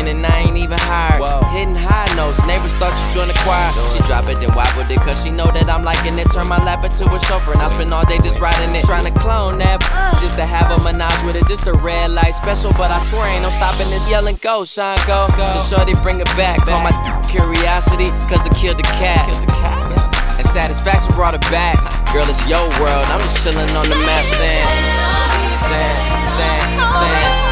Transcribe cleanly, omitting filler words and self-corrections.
and I ain't even hired. Hitting high notes, neighbors thought you joined the choir. She drop it then wobbled it cause she know that I'm liking it. Turn my lap into a chauffeur and I spend all day just riding it. Trying to clone that just to have a menage with it. Just a red light special, but I swear ain't no stopping this. Yelling go, Sean go. So shorty bring it back. Call my curiosity cause it killed the cat. And satisfaction brought it back. Girl, it's your world, I'm just chillin' on the map saying